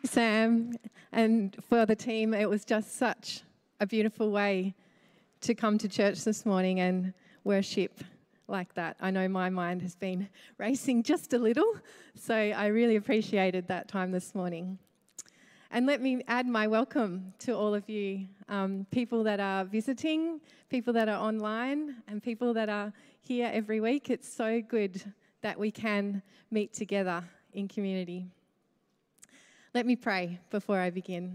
Sam, and for the team, it was just such a beautiful way to come to church this morning and worship like that. I know my mind has been racing just a little, so I really appreciated that time this morning. And let me add my welcome to all of you, people that are visiting, people that are online, and people that are here every week. It's so good that we can meet together in community. Let me pray before I begin.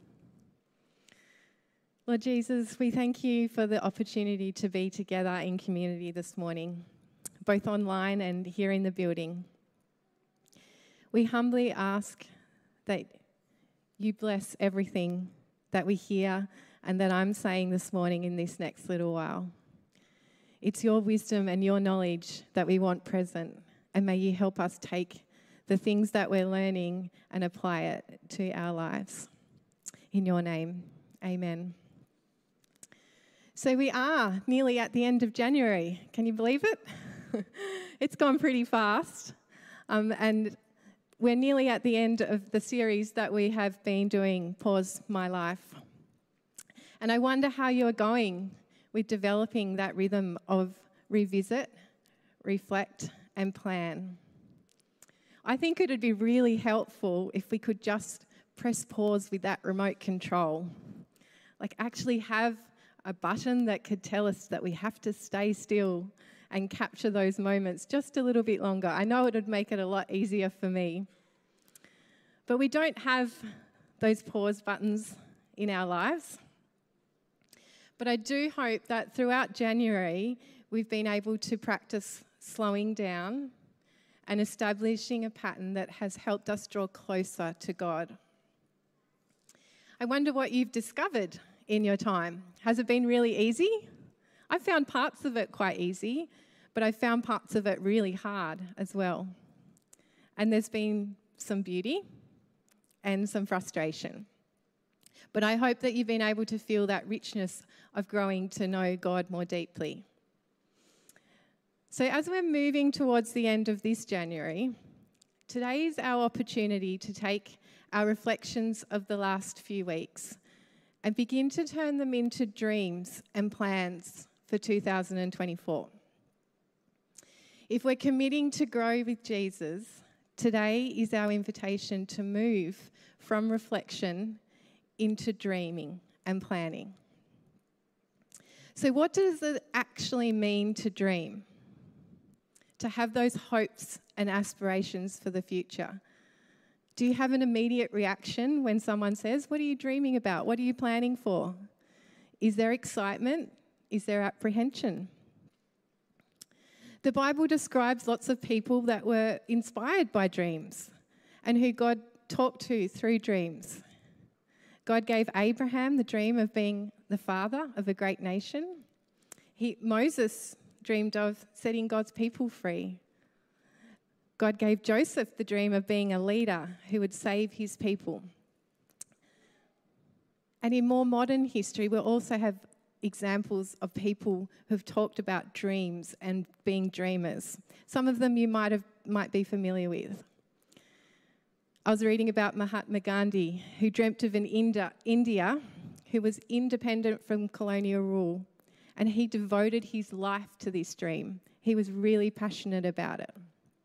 Lord Jesus, we thank you for the opportunity to be together in community this morning, both online and here in the building. We humbly ask that you bless everything that we hear and that I'm saying this morning in this next little while. It's your wisdom and your knowledge that we want present, and may you help us take the things that we're learning and apply it to our lives. In your name, amen. So we are nearly at the end of January. Can you believe it? It's gone pretty fast. And we're nearly at the end of the series that we have been doing, Pause My Life. And I wonder how you're going with developing that rhythm of revisit, reflect, and plan. I think it would be really helpful if we could just press pause with that remote control. Like actually have a button that could tell us that we have to stay still and capture those moments just a little bit longer. I know it would make it a lot easier for me. But we don't have those pause buttons in our lives. But I do hope that throughout January, we've been able to practice slowing down and establishing a pattern that has helped us draw closer to God. I wonder what you've discovered in your time. Has it been really easy? I found parts of it quite easy, but I found parts of it really hard as well. And there's been some beauty and some frustration. But I hope that you've been able to feel that richness of growing to know God more deeply. So as we're moving towards the end of this January, today is our opportunity to take our reflections of the last few weeks and begin to turn them into dreams and plans for 2024. If we're committing to grow with Jesus, today is our invitation to move from reflection into dreaming and planning. So what does it actually mean to dream? To have those hopes and aspirations for the future? Do you have an immediate reaction when someone says, "What are you dreaming about? What are you planning for?" Is there excitement? Is there apprehension? The Bible describes lots of people that were inspired by dreams and who God talked to through dreams. God gave Abraham the dream of being the father of a great nation. Moses dreamed of setting God's people free. God gave Joseph the dream of being a leader who would save his people. And in more modern history, we'll also have examples of people who've talked about dreams and being dreamers. Some of them you might be familiar with. I was reading about Mahatma Gandhi, who dreamt of an India who was independent from colonial rule, and he devoted his life to this dream. He was really passionate about it.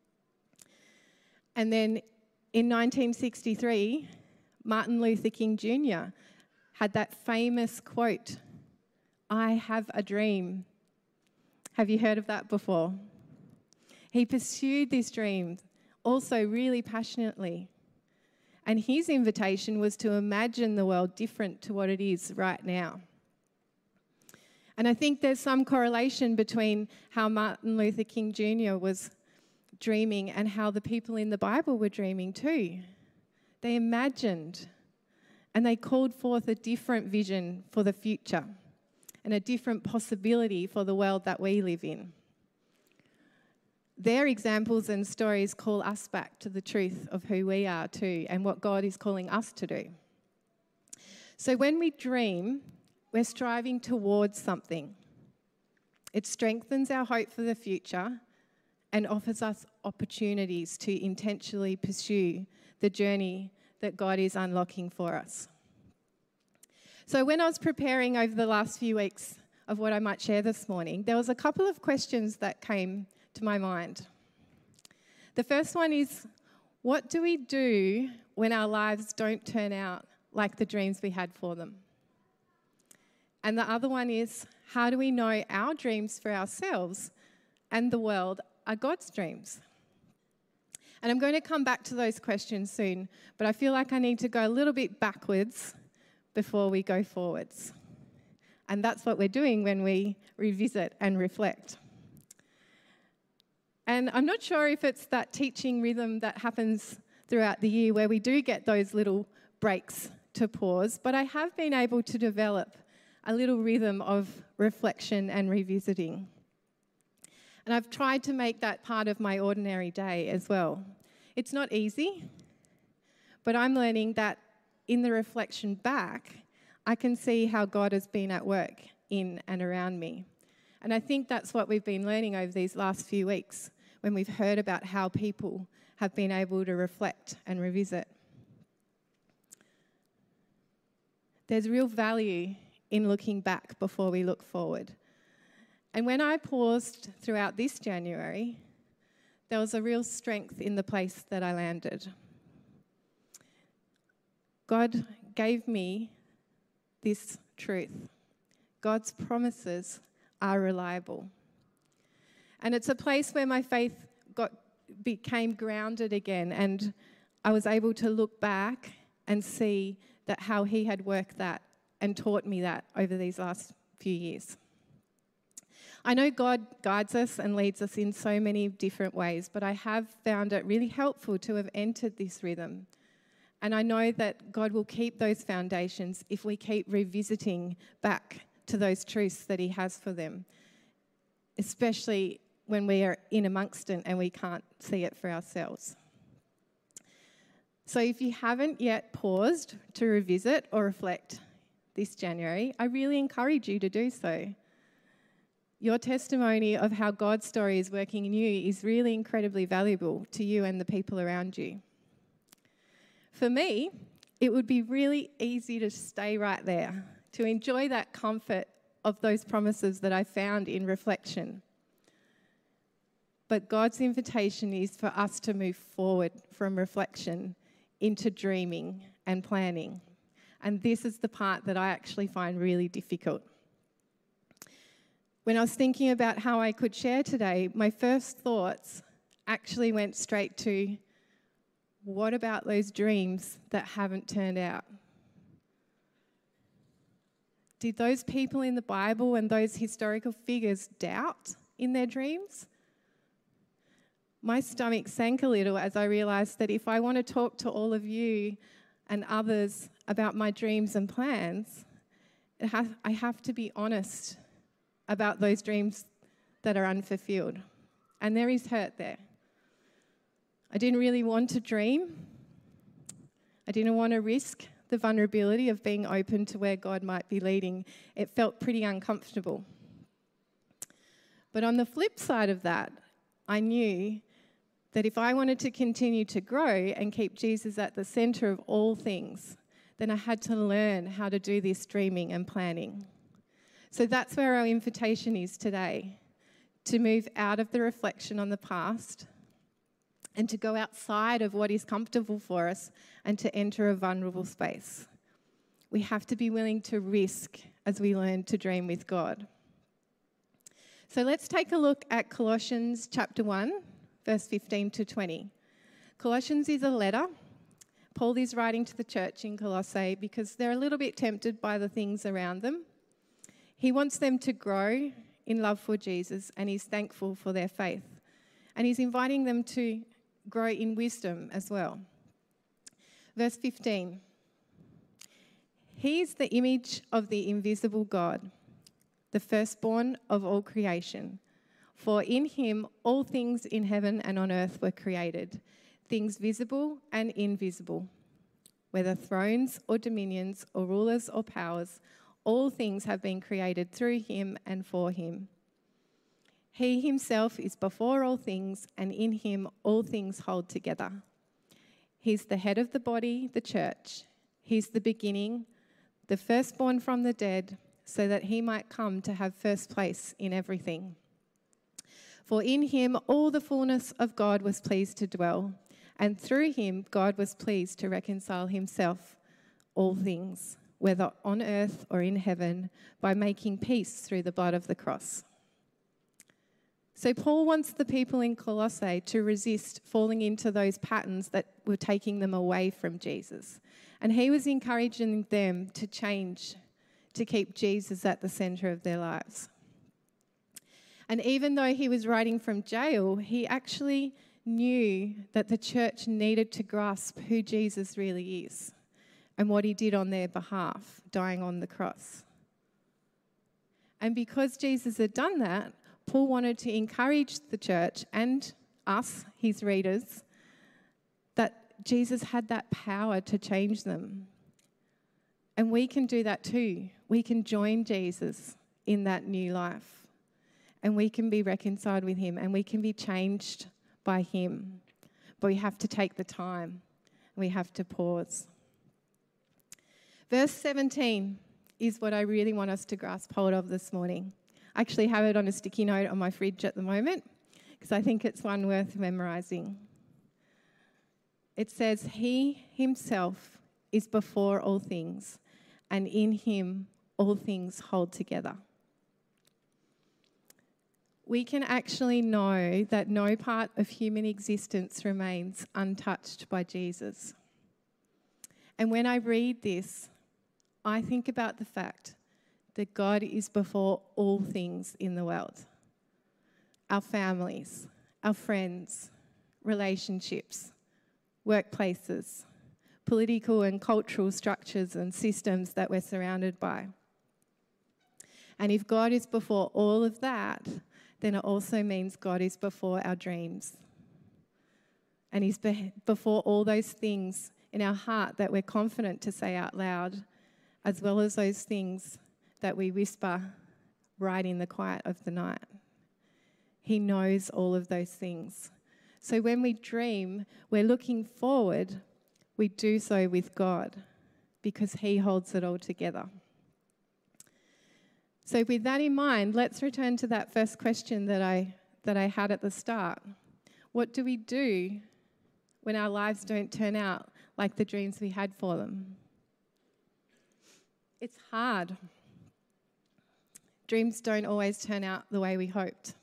And then in 1963, Martin Luther King Jr. had that famous quote, "I have a dream." Have you heard of that before? He pursued this dream also really passionately. And his invitation was to imagine the world different to what it is right now. And I think there's some correlation between how Martin Luther King Jr. was dreaming and how the people in the Bible were dreaming too. They imagined and they called forth a different vision for the future and a different possibility for the world that we live in. Their examples and stories call us back to the truth of who we are too and what God is calling us to do. So when we dream, we're striving towards something. It strengthens our hope for the future and offers us opportunities to intentionally pursue the journey that God is unlocking for us. So when I was preparing over the last few weeks of what I might share this morning, there was a couple of questions that came to my mind. The first one is, what do we do when our lives don't turn out like the dreams we had for them? And the other one is, how do we know our dreams for ourselves and the world are God's dreams? And I'm going to come back to those questions soon, but I feel like I need to go a little bit backwards before we go forwards. And that's what we're doing when we revisit and reflect. And I'm not sure if it's that teaching rhythm that happens throughout the year where we do get those little breaks to pause, but I have been able to develop a little rhythm of reflection and revisiting. And I've tried to make that part of my ordinary day as well. It's not easy, but I'm learning that in the reflection back, I can see how God has been at work in and around me. And I think that's what we've been learning over these last few weeks when we've heard about how people have been able to reflect and revisit. There's real value in looking back before we look forward. And when I paused throughout this January, there was a real strength in the place that I landed. God gave me this truth. God's promises are reliable. And it's a place where my faith became grounded again, and I was able to look back and see that how He had worked that and taught me that over these last few years. I know God guides us and leads us in so many different ways, but I have found it really helpful to have entered this rhythm. And I know that God will keep those foundations if we keep revisiting back to those truths that He has for them, especially when we are in amongst it and we can't see it for ourselves. So if you haven't yet paused to revisit or reflect this January, I really encourage you to do so. Your testimony of how God's story is working in you is really incredibly valuable to you and the people around you. For me, it would be really easy to stay right there, to enjoy that comfort of those promises that I found in reflection. But God's invitation is for us to move forward from reflection into dreaming and planning. And this is the part that I actually find really difficult. When I was thinking about how I could share today, my first thoughts actually went straight to, what about those dreams that haven't turned out? Did those people in the Bible and those historical figures doubt in their dreams? My stomach sank a little as I realised that if I want to talk to all of you and others about my dreams and plans, I have to be honest about those dreams that are unfulfilled. And there is hurt there. I didn't really want to dream. I didn't want to risk the vulnerability of being open to where God might be leading. It felt pretty uncomfortable. But on the flip side of that, I knew that if I wanted to continue to grow and keep Jesus at the centre of all things, then I had to learn how to do this dreaming and planning. So that's where our invitation is today, to move out of the reflection on the past and to go outside of what is comfortable for us and to enter a vulnerable space. We have to be willing to risk as we learn to dream with God. So let's take a look at Colossians chapter 1, verse 15 to 20. Colossians is a letter. Paul is writing to the church in Colossae because they're a little bit tempted by the things around them. He wants them to grow in love for Jesus, and he's thankful for their faith. And he's inviting them to grow in wisdom as well. Verse 15. He is the image of the invisible God, the firstborn of all creation. For in him all things in heaven and on earth were created, things visible and invisible, whether thrones or dominions or rulers or powers, all things have been created through him and for him. He himself is before all things, and in him all things hold together. He's the head of the body, the church. He's the beginning, the firstborn from the dead, so that he might come to have first place in everything. For in him all the fullness of God was pleased to dwell, and through him God was pleased to reconcile himself all things, whether on earth or in heaven, by making peace through the blood of the cross. So Paul wants the people in Colossae to resist falling into those patterns that were taking them away from Jesus. And he was encouraging them to change, to keep Jesus at the centre of their lives. And even though he was writing from jail, he actually knew that the church needed to grasp who Jesus really is and what he did on their behalf, dying on the cross. And because Jesus had done that, Paul wanted to encourage the church and us, his readers, that Jesus had that power to change them. And we can do that too. We can join Jesus in that new life. And we can be reconciled with him and we can be changed by him. But we have to take the time. We have to pause. Verse 17 is what I really want us to grasp hold of this morning. I actually have it on a sticky note on my fridge at the moment because I think it's one worth memorising. It says, he himself is before all things, and in him all things hold together. We can actually know that no part of human existence remains untouched by Jesus. And when I read this, I think about the fact that God is before all things in the world. Our families, our friends, relationships, workplaces, political and cultural structures and systems that we're surrounded by. And if God is before all of that, then it also means God is before our dreams. And he's before all those things in our heart that we're confident to say out loud, as well as those things that we whisper right in the quiet of the night. He knows all of those things. So when we dream, we're looking forward, we do so with God because he holds it all together. So with that in mind, let's return to that first question that I had at the start. What do we do when our lives don't turn out like the dreams we had for them? It's hard. Dreams don't always turn out the way we hoped.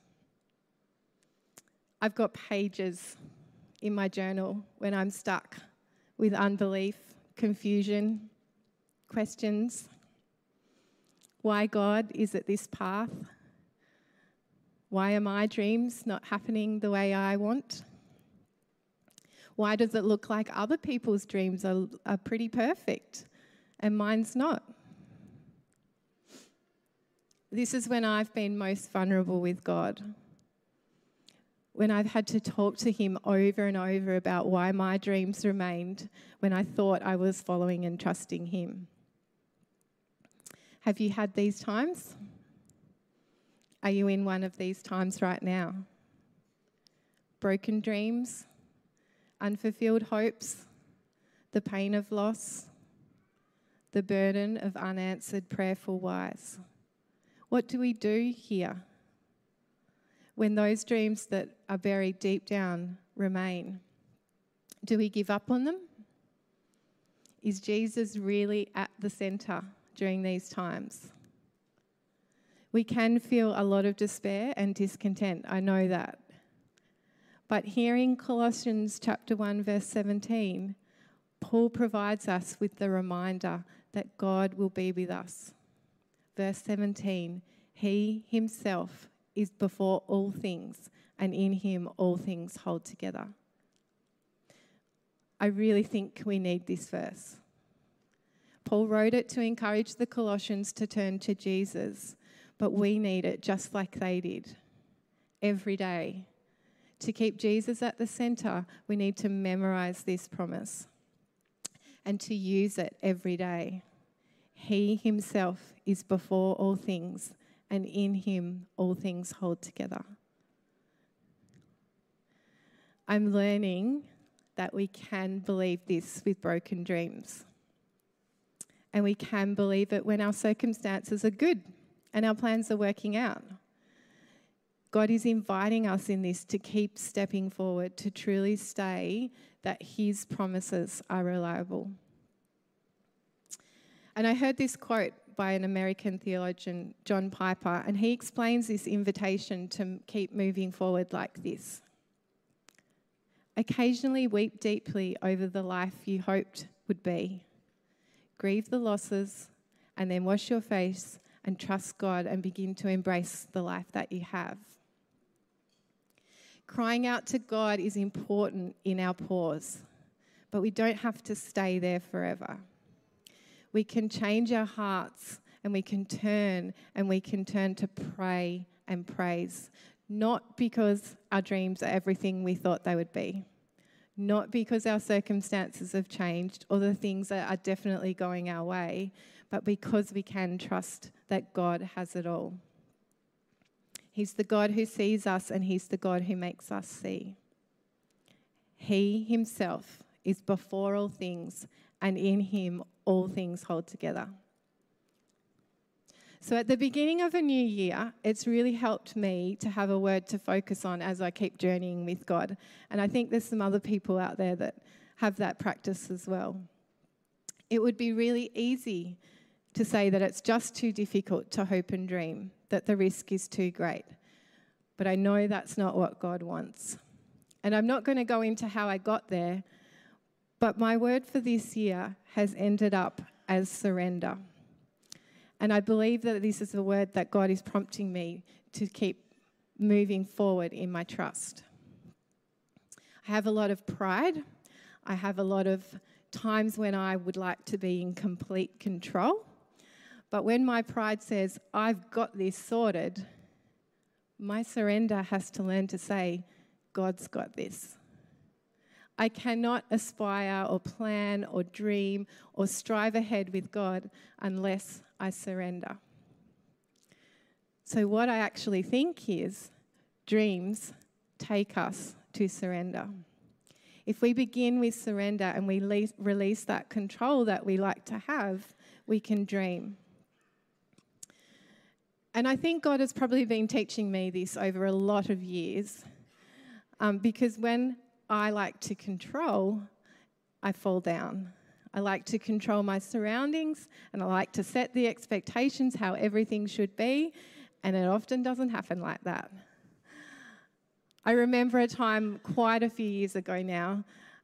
I've got pages in my journal when I'm stuck with unbelief, confusion, questions. Why, God, is it this path? Why are my dreams not happening the way I want? Why does it look like other people's dreams are pretty perfect and mine's not? This is when I've been most vulnerable with God. When I've had to talk to him over and over about why my dreams remained when I thought I was following and trusting him. Have you had these times? Are you in one of these times right now? Broken dreams, unfulfilled hopes, the pain of loss, the burden of unanswered prayerful whys. What do we do here when those dreams that are buried deep down remain? Do we give up on them? Is Jesus really at the centre during these times? We can feel a lot of despair and discontent, I know that. But hearing Colossians chapter 1 verse 17, Paul provides us with the reminder that God will be with us. Verse 17, he himself is before all things, and in him all things hold together. I really think we need this verse. Paul wrote it to encourage the Colossians to turn to Jesus, but we need it just like they did, every day. To keep Jesus at the centre, we need to memorise this promise and to use it every day. He himself is before all things, and in him all things hold together. I'm learning that we can believe this with broken dreams. And we can believe it when our circumstances are good and our plans are working out. God is inviting us in this to keep stepping forward, to truly stay that his promises are reliable. And I heard this quote by an American theologian, John Piper, and he explains this invitation to keep moving forward like this. Occasionally weep deeply over the life you hoped would be. Grieve the losses and then wash your face and trust God and begin to embrace the life that you have. Crying out to God is important in our pause, but we don't have to stay there forever. We can change our hearts and we can turn to pray and praise, not because our dreams are everything we thought they would be, not because our circumstances have changed or the things that are definitely going our way, but because we can trust that God has it all. He's the God who sees us and he's the God who makes us see. He himself is before all things, and in him all things hold together. So at the beginning of a new year, it's really helped me to have a word to focus on as I keep journeying with God. And I think there's some other people out there that have that practice as well. It would be really easy to say that it's just too difficult to hope and dream, that the risk is too great. But I know that's not what God wants. And I'm not going to go into how I got there, but my word for this year has ended up as surrender. And I believe that this is a word that God is prompting me to keep moving forward in my trust. I have a lot of pride. I have a lot of times when I would like to be in complete control. But when my pride says, I've got this sorted, my surrender has to learn to say, God's got this. I cannot aspire or plan or dream or strive ahead with God unless I surrender. So what I actually think is dreams take us to surrender. If we begin with surrender and we release that control that we like to have, we can dream. And I think God has probably been teaching me this over a lot of years, because when I like to control, I fall down. I like to control my surroundings and I like to set the expectations how everything should be, and it often doesn't happen like that. I remember a time quite a few years ago now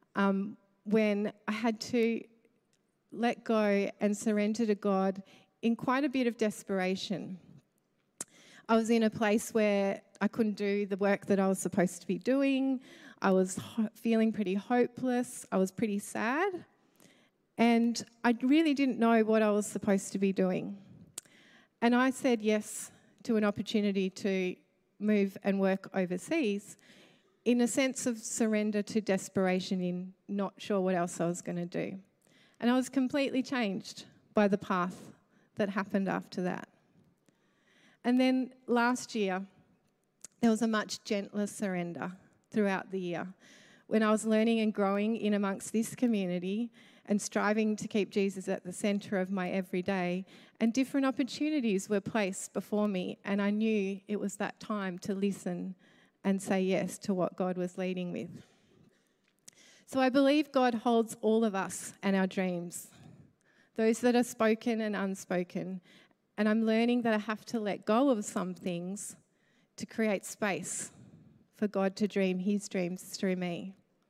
when I had to let go and surrender to God in quite a bit of desperation. I was in a place where I couldn't do the work that I was supposed to be doing. I was feeling pretty hopeless. I was pretty sad. And I really didn't know what I was supposed to be doing. And I said yes to an opportunity to move and work overseas in a sense of surrender to desperation in not sure what else I was going to do. And I was completely changed by the path that happened after that. And then last year, there was a much gentler surrender throughout the year when I was learning and growing in amongst this community and striving to keep Jesus at the centre of my everyday, and different opportunities were placed before me, and I knew it was that time to listen and say yes to what God was leading with. So I believe God holds all of us and our dreams, those that are spoken and unspoken, and I'm learning that I have to let go of some things to create space for God to dream his dreams through me.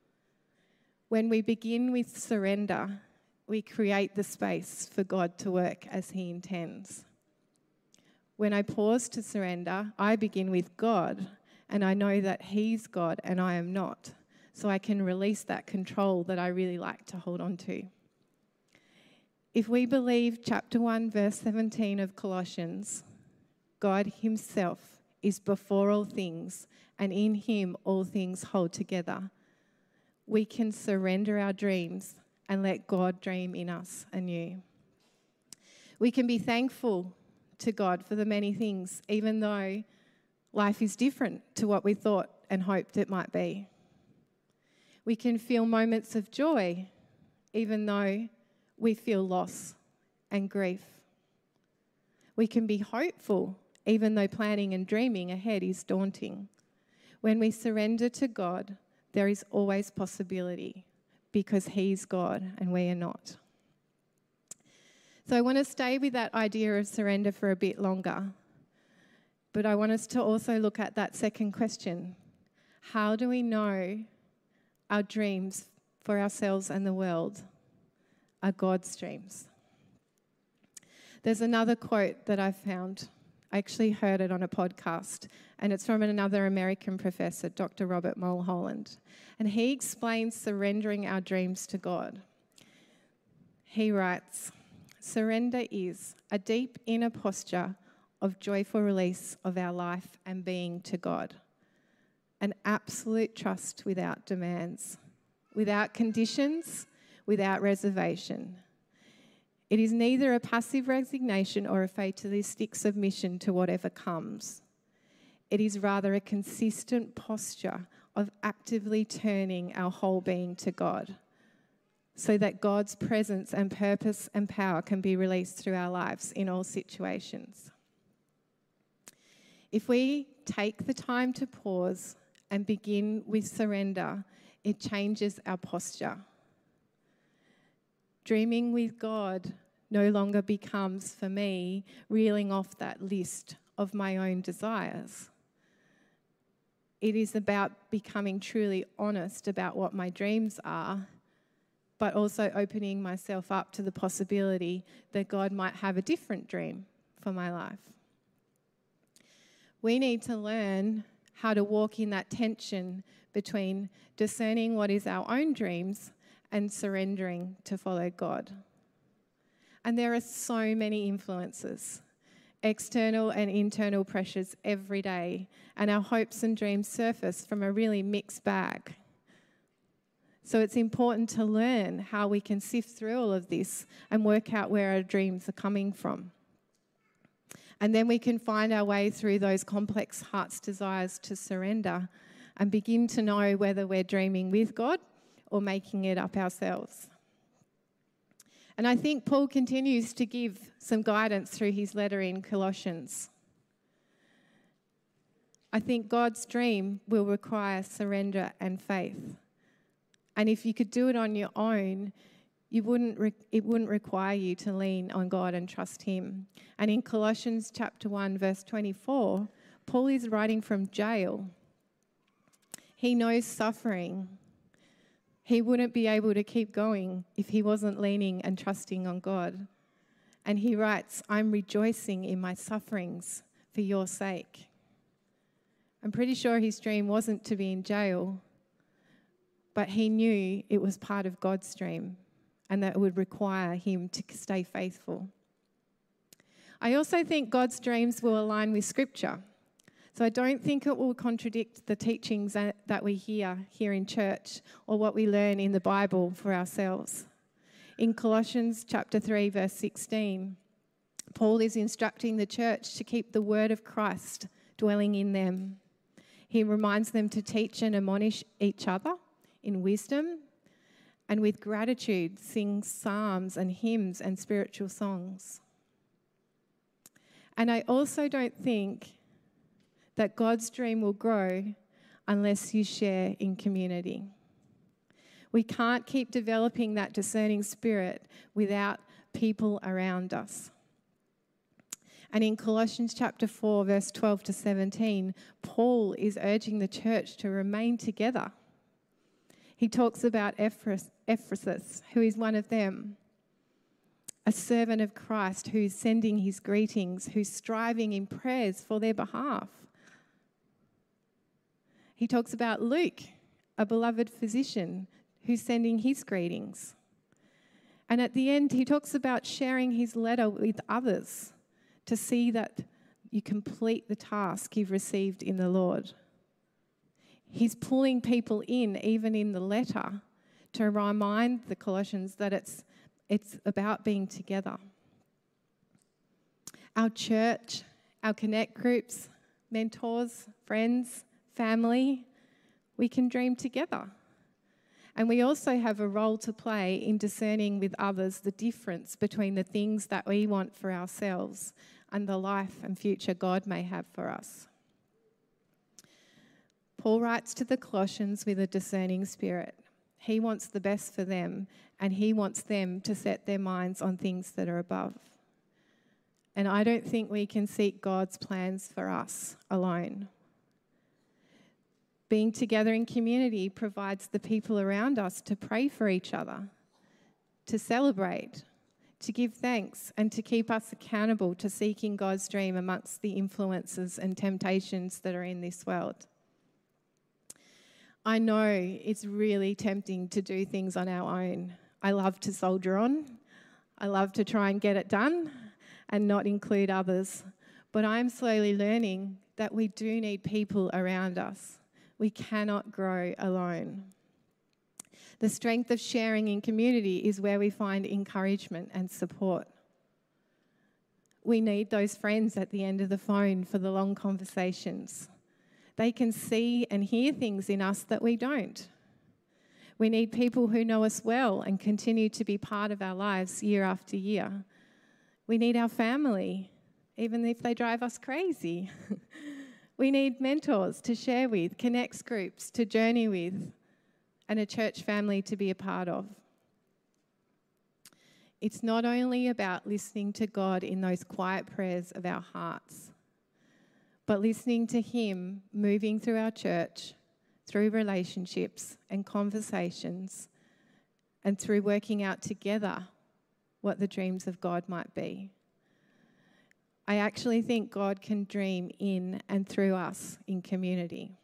When we begin with surrender, we create the space for God to work as he intends. When I pause to surrender, I begin with God, and I know that he's God and I am not, so I can release that control that I really like to hold on to. If we believe chapter 1, verse 17 of Colossians, God himself is before all things, and in him all things hold together, we can surrender our dreams and let God dream in us anew. We can be thankful to God for the many things, even though life is different to what we thought and hoped it might be. We can feel moments of joy, even though we feel loss and grief. We can be hopeful, even though planning and dreaming ahead is daunting. When we surrender to God, there is always possibility because He's God and we are not. So I want to stay with that idea of surrender for a bit longer. But I want us to also look at that second question. How do we know our dreams for ourselves and the world are God's dreams? There's another quote that I found. I actually heard it on a podcast, and it's from another American professor, Dr. Robert Mulholland. And he explains surrendering our dreams to God. He writes, "Surrender is a deep inner posture of joyful release of our life and being to God. An absolute trust without demands, without conditions, without reservation. It is neither a passive resignation or a fatalistic submission to whatever comes. It is rather a consistent posture of actively turning our whole being to God, so that God's presence and purpose and power can be released through our lives in all situations." If we take the time to pause and begin with surrender, it changes our posture. Dreaming with God no longer becomes, for me, reeling off that list of my own desires. It is about becoming truly honest about what my dreams are, but also opening myself up to the possibility that God might have a different dream for my life. We need to learn how to walk in that tension between discerning what is our own dreams and surrendering to follow God. And there are so many influences, external and internal pressures every day, and our hopes and dreams surface from a really mixed bag. So it's important to learn how we can sift through all of this and work out where our dreams are coming from. And then we can find our way through those complex heart's desires to surrender and begin to know whether we're dreaming with God or making it up ourselves. And I think Paul continues to give some guidance through his letter in Colossians. I think God's dream will require surrender and faith. And if you could do it on your own, it wouldn't require you to lean on God and trust Him. And in Colossians chapter 1, verse 24, Paul is writing from jail. He knows suffering. He wouldn't be able to keep going if he wasn't leaning and trusting on God. And he writes, "I'm rejoicing in my sufferings for your sake." I'm pretty sure his dream wasn't to be in jail, but he knew it was part of God's dream and that it would require him to stay faithful. I also think God's dreams will align with Scripture. So I don't think it will contradict the teachings that we hear here in church or what we learn in the Bible for ourselves. In Colossians chapter 3, verse 16, Paul is instructing the church to keep the word of Christ dwelling in them. He reminds them to teach and admonish each other in wisdom, and with gratitude sing psalms and hymns and spiritual songs. And I also don't think that God's dream will grow unless you share in community. We can't keep developing that discerning spirit without people around us. And in Colossians chapter 4, verse 12 to 17, Paul is urging the church to remain together. He talks about Ephesus, who is one of them, a servant of Christ who's sending his greetings, who's striving in prayers for their behalf. He talks about Luke, a beloved physician, who's sending his greetings. And at the end, he talks about sharing his letter with others to see that you complete the task you've received in the Lord. He's pulling people in, even in the letter, to remind the Colossians that it's about being together. Our church, our connect groups, mentors, friends, family, we can dream together. And we also have a role to play in discerning with others the difference between the things that we want for ourselves and the life and future God may have for us. Paul writes to the Colossians with a discerning spirit. He wants the best for them, and he wants them to set their minds on things that are above. And I don't think we can seek God's plans for us alone. Being together in community provides the people around us to pray for each other, to celebrate, to give thanks, and to keep us accountable to seeking God's dream amongst the influences and temptations that are in this world. I know it's really tempting to do things on our own. I love to soldier on. I love to try and get it done and not include others. But I'm slowly learning that we do need people around us. We cannot grow alone. The strength of sharing in community is where we find encouragement and support. We need those friends at the end of the phone for the long conversations. They can see and hear things in us that we don't. We need people who know us well and continue to be part of our lives year after year. We need our family, even if they drive us crazy. We need mentors to share with, connects groups to journey with, and a church family to be a part of. It's not only about listening to God in those quiet prayers of our hearts, but listening to Him moving through our church, through relationships and conversations, and through working out together what the dreams of God might be. I actually think God can dream in and through us in community.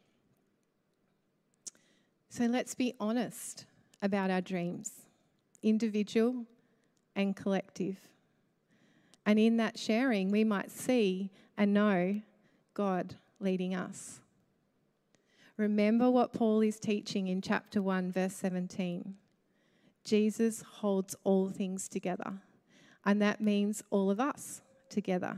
So let's be honest about our dreams, individual and collective. And in that sharing, we might see and know God leading us. Remember what Paul is teaching in chapter 1, verse 17. Jesus holds all things together, and that means all of us together.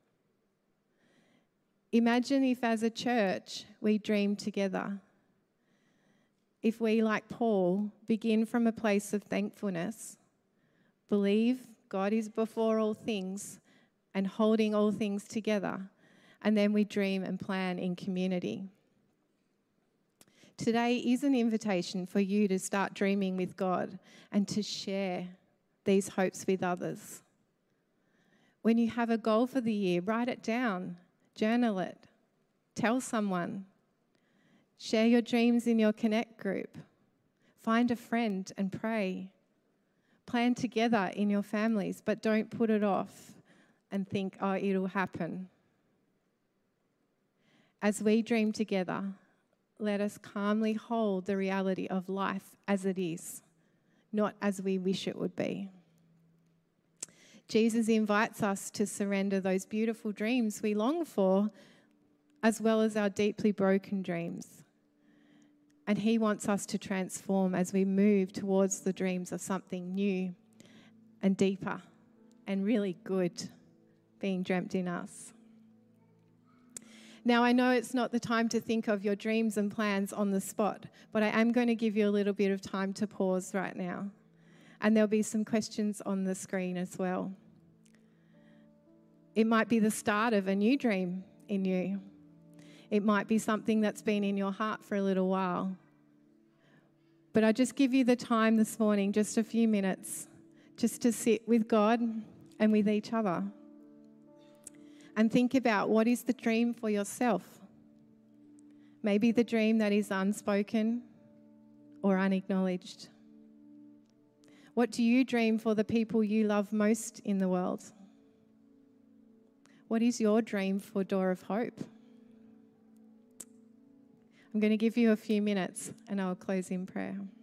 Imagine if as a church we dream together. If we, like Paul, begin from a place of thankfulness, believe God is before all things and holding all things together, and then we dream and plan in community. Today is an invitation for you to start dreaming with God and to share these hopes with others. When you have a goal for the year, write it down, journal it, tell someone, share your dreams in your Connect group, find a friend and pray. Plan together in your families, but don't put it off and think, oh, it'll happen. As we dream together, let us calmly hold the reality of life as it is, not as we wish it would be. Jesus invites us to surrender those beautiful dreams we long for, as well as our deeply broken dreams. And He wants us to transform as we move towards the dreams of something new and deeper and really good being dreamt in us. Now, I know it's not the time to think of your dreams and plans on the spot, but I am going to give you a little bit of time to pause right now. And there'll be some questions on the screen as well. It might be the start of a new dream in you. It might be something that's been in your heart for a little while. But I just give you the time this morning, just a few minutes, just to sit with God and with each other. And think about what is the dream for yourself. Maybe the dream that is unspoken or unacknowledged. What do you dream for the people you love most in the world? What is your dream for Door of Hope? I'm going to give you a few minutes and I'll close in prayer.